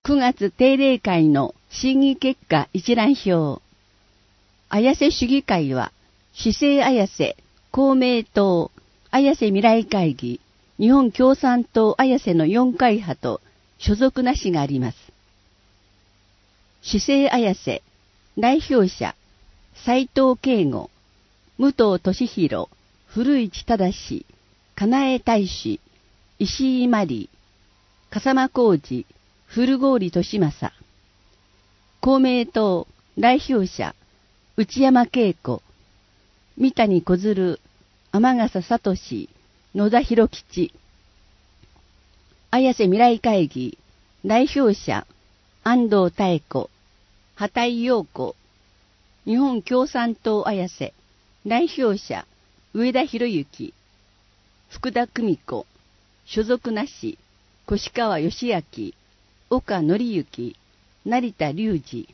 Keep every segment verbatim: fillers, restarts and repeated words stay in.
くがつ定例会の審議結果一覧表。綾瀬市議会は、市政綾瀬、公明党、綾瀬未来会議、日本共産党綾瀬のよんかい派と所属なしがあります。市政綾瀬、代表者、斉藤慶吾、武藤俊弘、古市忠、金江大使、石井真理、笠間浩二、古郡利正。公明党代表者、内山恵子、三谷小鶴、天笠聡、野田博吉。綾瀬未来会議代表者、安藤妙子、畑井陽子。日本共産党綾瀬代表者、上田博之、福田久美子。所属なし、越川義明、岡則之、成田隆二。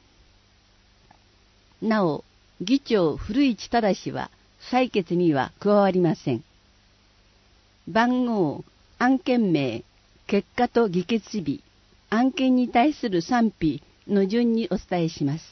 なお、議長古市忠は採決には加わりません。番号、案件名、結果と議決日、案件に対する賛否の順にお伝えします。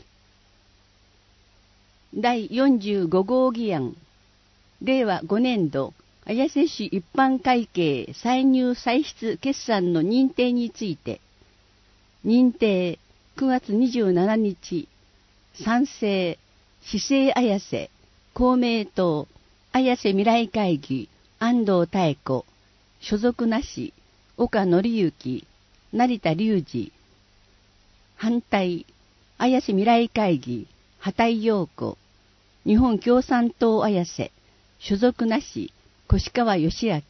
だいよんじゅうご号議案、れいわごねんど、綾瀬市一般会計歳入歳出決算の認定について、認定くがつにじゅうしちにち、賛成、市政綾瀬、公明党、綾瀬未来会議、安藤妙子、所属なし、岡則之、成田隆二。反対、綾瀬未来会議、畑井陽子、日本共産党綾瀬、所属なし、越川義明。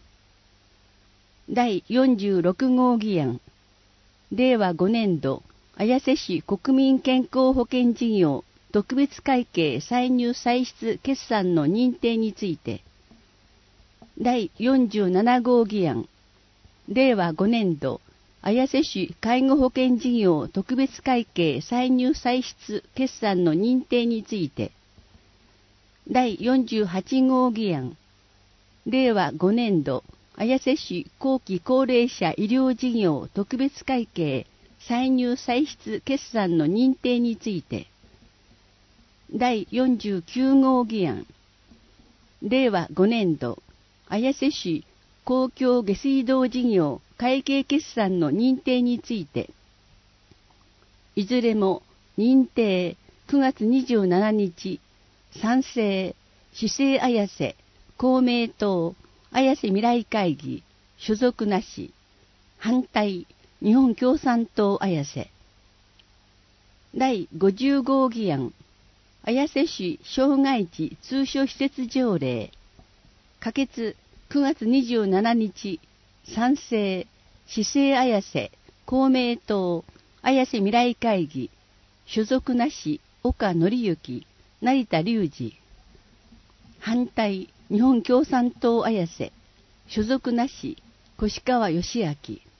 だいよんじゅうろく号議案、れいわごねんど、綾瀬市国民健康保険事業特別会計歳入歳出決算の認定について、だいよんじゅうなな号議案、れいわごねんど、綾瀬市介護保険事業特別会計歳入歳出決算の認定について、だいよんじゅうはち号議案、れいわごねんど、綾瀬市後期高齢者医療事業特別会計歳入歳出決算の認定について、だいよんじゅうきゅう号議案、れいわごねんど、綾瀬市公共下水道事業会計決算の認定について、いずれも認定くがつにじゅうしちにち、賛成、市政綾瀬、公明党、綾瀬未来会議、所属なし、反対、日本共産党綾瀬。だいごじゅう号議案、綾瀬市障害地通所施設条例、可決くがつにじゅうしちにち、賛成、市政綾瀬、公明党、綾瀬未来会議、所属なし、岡則之、成田隆二。反対、日本共産党綾瀬、所属なし、越川義明。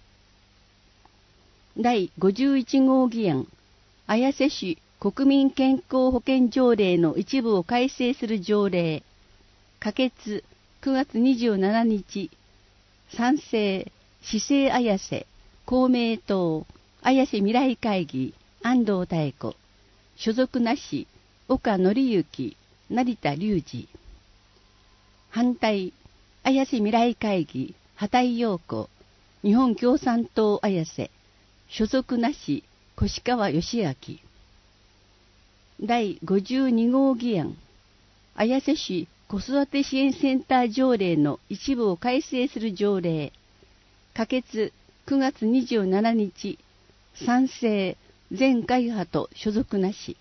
だいごじゅういち号議案、綾瀬市国民健康保険条例の一部を改正する条例、可決くがつにじゅうしちにち、賛成、市政綾瀬、公明党、綾瀬未来会議、安藤妙子、所属なし、岡則之、成田隆二。反対、綾瀬未来会議、畑井陽子、日本共産党綾瀬、所属なし、越川義明。だいごじゅうに号議案、綾瀬市子育て支援センター条例の一部を改正する条例、可決くがつにじゅうしちにち、賛成、全会派と所属なし。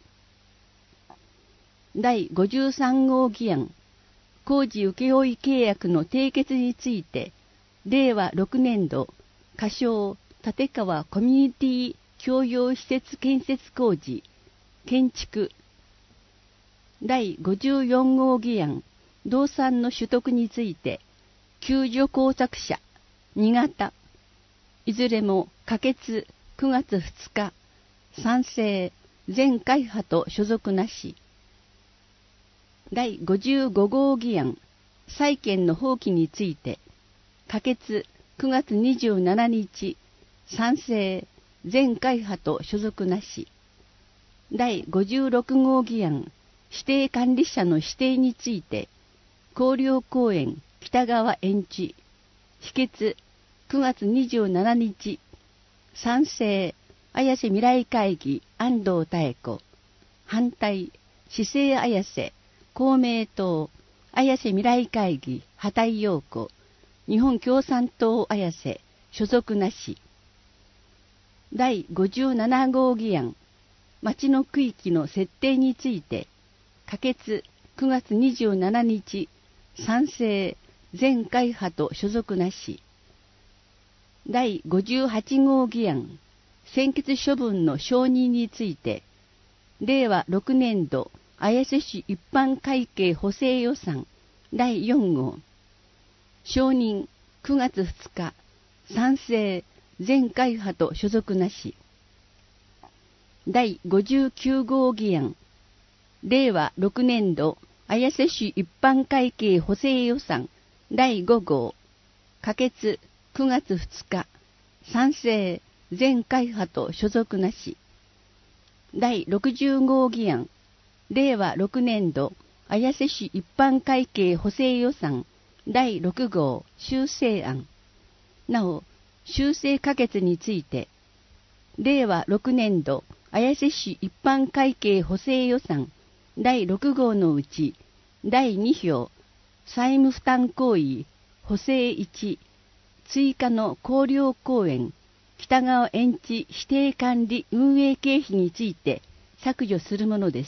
だいごじゅうさん号議案、工事請負契約の締結について、れいわろくねんど、仮称立川コミュニティ共用施設建設工事、建築。だいごじゅうよん号議案、動産の取得について、救助工作者、新潟。いずれも可決くがつふつか、賛成、全会派と所属なし。だいごじゅうご号議案、債権の放棄について、可決くがつにじゅうしちにち、賛成、 全会派と所属なし。だいごじゅうろく号議案、指定管理者の指定について、広陵公園北側延地、否決くがつにじゅうしちにち、賛成、綾瀬未来会議安藤妙子、反対、市政綾瀬、公明党、綾瀬未来会議畑井陽子、日本共産党綾瀬、所属なし。だいごじゅうなな号議案、町の区域の設定について、可決くがつにじゅうしちにち、賛成、全会派と所属なし。だいごじゅうはち号議案、専決処分の承認について、れいわろくねん度綾瀬市一般会計補正予算だいよん号、承認くがつふつか、賛成、全会派と所属なし。だいごじゅうきゅう号議案、れいわろくねん度綾瀬市一般会計補正予算だいご号、可決くがつふつか、賛成、全会派と所属なし。だいろくじゅう号議案、れいわろくねん度綾瀬市一般会計補正予算だいろく号修正案。なお、修正可決について、れいわろくねん度綾瀬市一般会計補正予算だいろく号のうち、だいに票、債務負担行為、補正いち、追加の広陵公園、北側延地指定管理運営経費について削除するものです。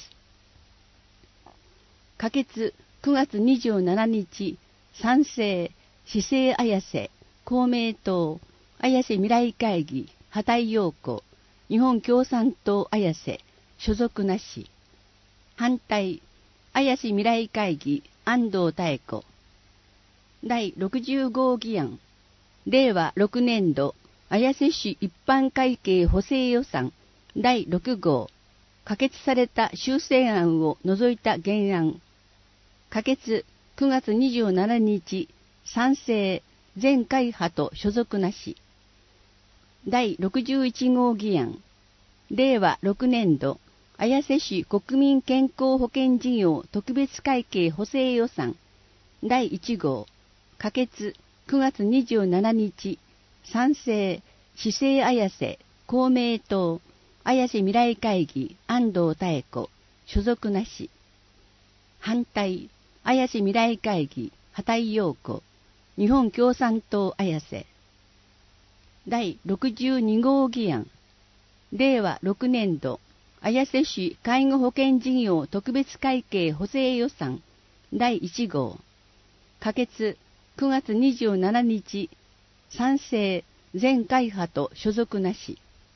可決くがつにじゅうしちにち、賛成、市政綾瀬、公明党、綾瀬未来会議、畑井陽子、日本共産党綾瀬、所属なし。反対、綾瀬未来会議、安藤妙子。だいろくじゅう号議案、れいわろくねん度綾瀬市一般会計補正予算だいろく号、可決された修正案を除いた原案。可決くがつにじゅうしちにち、賛成、全会派と所属なし。だいろくじゅういち号議案、れいわろくねん度綾瀬市国民健康保険事業特別会計補正予算だいいち号、可決くがつにじゅうしちにち、賛成、市政綾瀬、公明党、綾瀬未来会議安藤妙子、所属なし。反対、綾瀬未来会議畑井陽子、日本共産党綾瀬。だいろくじゅうに号議案、れいわろくねん度綾瀬市介護保険事業特別会計補正予算だいいち号、可決くがつにじゅうしちにち、賛成、全会派と所属なし。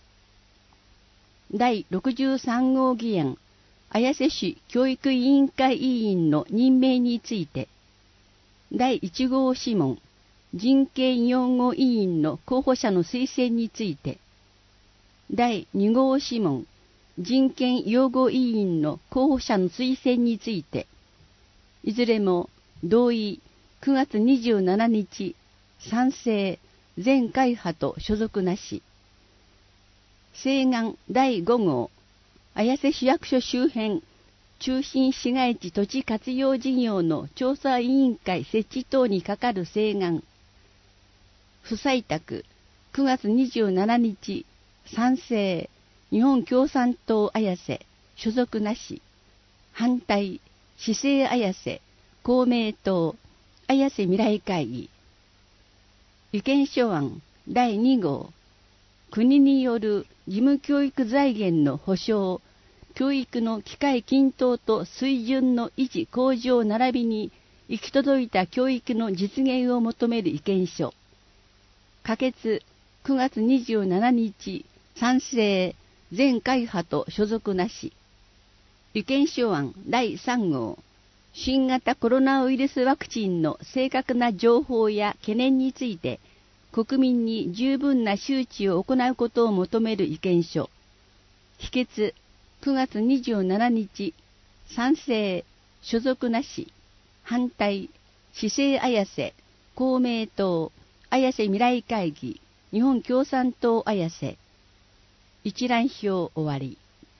だいろくじゅうさん号議案、綾瀬市教育委員会委員の任命について、だいいち号諮問、人権擁護委員の候補者の推薦について、だいに号諮問、人権擁護委員の候補者の推薦について、いずれも同意くがつにじゅうしちにち、賛成、全会派と所属なし。請願だいご号、綾瀬市役所周辺中心市街地土地活用事業の調査委員会設置等に係る請願。不採択くがつにじゅうしちにち、賛成、日本共産党綾瀬、所属なし。反対、市政綾瀬、公明党、綾瀬未来会議。意見書案だいに号、国による義務教育財源の保障、教育の機会均等と水準の維持向上並びに行き届いた教育の実現を求める意見書。可決くがつにじゅうしちにち、賛成、全会派と所属なし。意見書案だいさん号、新型コロナウイルスワクチンの正確な情報や懸念について、国民に十分な周知を行うことを求める意見書。否決くがつにじゅうしちにち、賛成、所属なし。反対、市政綾瀬、公明党、綾瀬未来会議、日本共産党綾瀬。 一覧表終わり。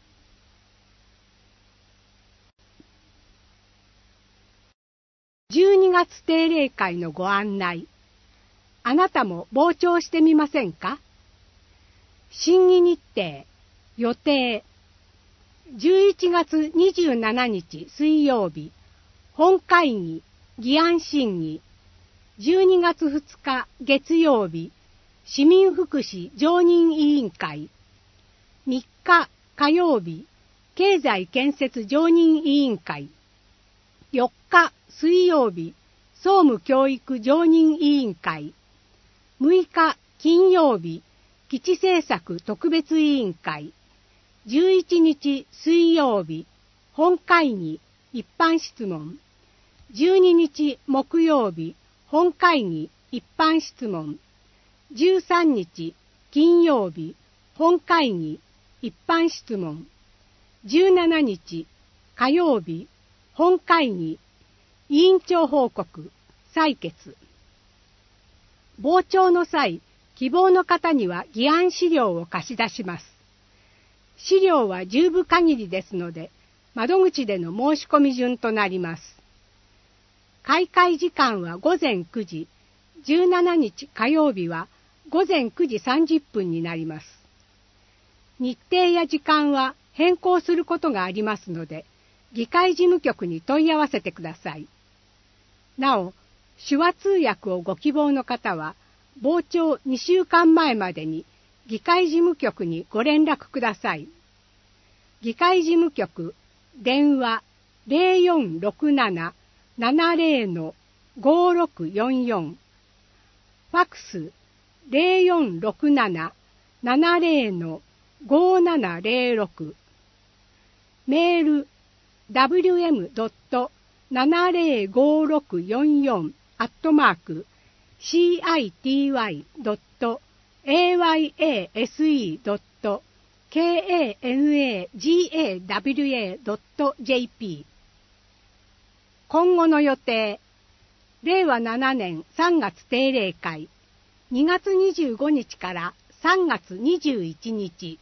じゅうにがつ定例会のご案内。あなたも傍聴してみませんか？審議日程、予定。じゅういちがつにじゅうしちにち水曜日、本会議、議案審議。じゅうにがつふつか月曜日、市民福祉常任委員会。みっか火曜日、経済建設常任委員会。よっか水曜日、総務教育常任委員会。むいか金曜日、基地政策特別委員会。じゅういちにち水曜日、本会議、一般質問。じゅうににち木曜日、本会議、一般質問。じゅうさんにち金曜日、本会議、一般質問。じゅうしちにち火曜日、本会議、委員長報告、採決。傍聴の際、希望の方には議案資料を貸し出します。資料は十分限りですので、窓口での申し込み順となります。開会時間はごぜんくじ、じゅうしちにち火曜日はごぜんくじさんじゅっぷんになります。日程や時間は変更することがありますので、議会事務局に問い合わせてください。なお、手話通訳をご希望の方は、傍聴にしゅうかんまえまでに議会事務局にご連絡ください。議会事務局、電話 ゼロよんろくなな ななゼロ のごろくよんよん、ファックス ゼロよんろくなな ななゼロ のごななゼロろく、メール ダブリューエム ドット ななゼロごろくよんよん アットマーク シーアイティーワイ ドット エーワイエーエスイー ドット ケーエーエヌエージーエーダブリューエー ドット ジェーピー。 今後の予定。れいわななねんさんがつ定例会、にがつにじゅうごにちからさんがつにじゅういちにち。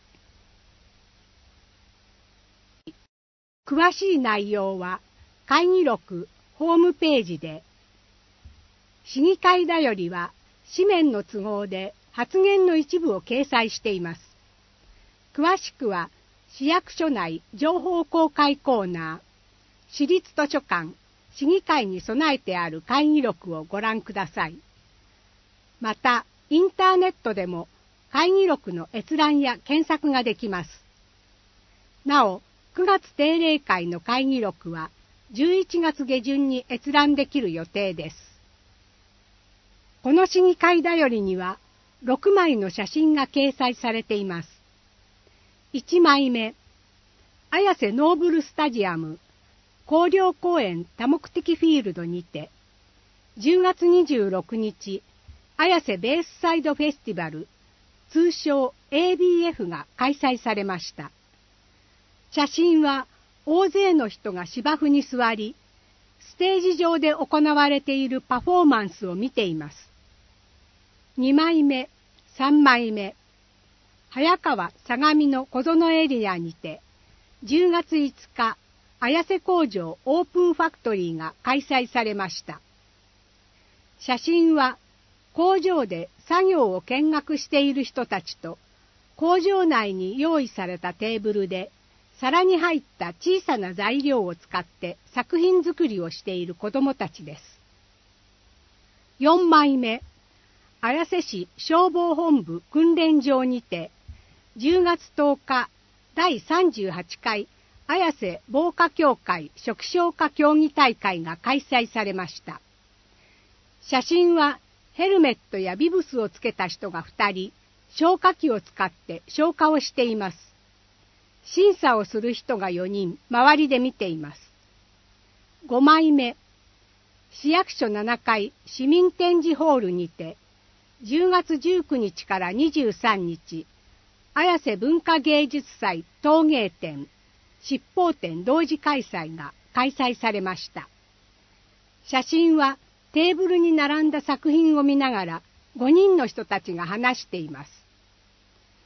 詳しい内容は会議録ホームページで。市議会だよりは紙面の都合で発言の一部を掲載しています。詳しくは市役所内情報公開コーナー、市立図書館、市議会に備えてある会議録をご覧ください。また、インターネットでも会議録の閲覧や検索ができます。なお、くがつ定例会の会議録はじゅういちがつげじゅんに閲覧できる予定です。この市議会だよりにはろくまいの写真が掲載されています。いちまいめ、綾瀬ノーブルスタジアム、広陵公園多目的フィールドにて、じゅうがつにじゅうろくにち、綾瀬ベースサイドフェスティバル、通称 エービーエフ が開催されました。写真は大勢の人が芝生に座り、ステージ上で行われているパフォーマンスを見ています。にまいめ、さんまいめ、早川相模の小園エリアにて、じゅうがついつか、綾瀬工場オープンファクトリーが開催されました。写真は工場で作業を見学している人たちと、工場内に用意されたテーブルで、皿に入った小さな材料を使って作品作りをしている子どもたちです。よんまいめ、綾瀬市消防本部訓練場にて、じゅうがつとおか、だいさんじゅうはちかい綾瀬防火協会初期消火競技大会が開催されました。写真はヘルメットやビブスをつけた人がふたり、消火器を使って消火をしています。審査をする人がよにん、周りで見ています。ごまいめ、市役所ななかい市民展示ホールにて、じゅうがつじゅうくにちからにじゅうさんにち、綾瀬文化芸術祭陶芸展、七宝展同時開催が開催されました。写真はテーブルに並んだ作品を見ながらごにんの人たちが話しています。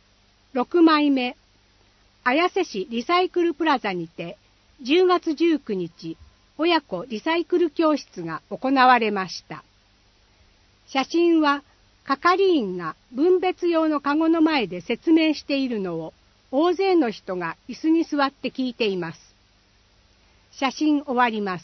ろくまいめ、綾瀬市リサイクルプラザにてじゅうがつじゅうくにち、親子リサイクル教室が行われました。写真は係員が分別用のカゴの前で説明しているのを大勢の人が椅子に座って聞いています。写真終わります。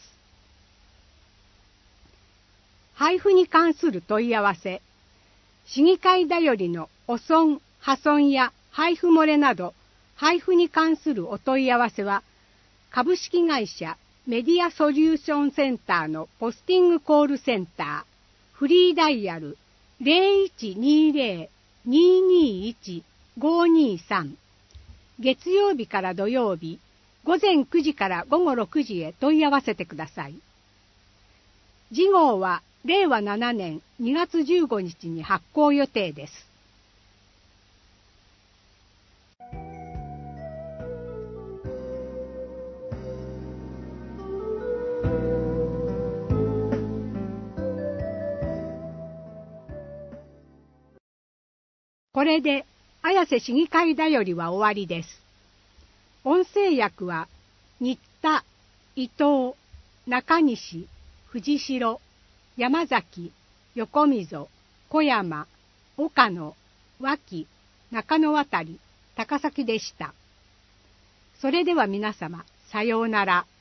配布に関する問い合わせ、市議会だよりの汚損、破損や配布漏れなど、配布に関するお問い合わせは、株式会社メディアソリューションセンターのポスティングコールセンター、フリーダイヤル ゼロいちにゼロ ににいち ごにさん、月曜日から土曜日、ごぜんくじからごごろくじへ問い合わせてください。次号はれいわななねんにがつじゅうごにちに発行予定です。これで綾瀬市議会だよりは終わりです。音声訳は新田、伊藤、中西、藤代、山崎、横溝、小山、岡野、脇、中野渡、高崎でした。それでは皆様、さようなら。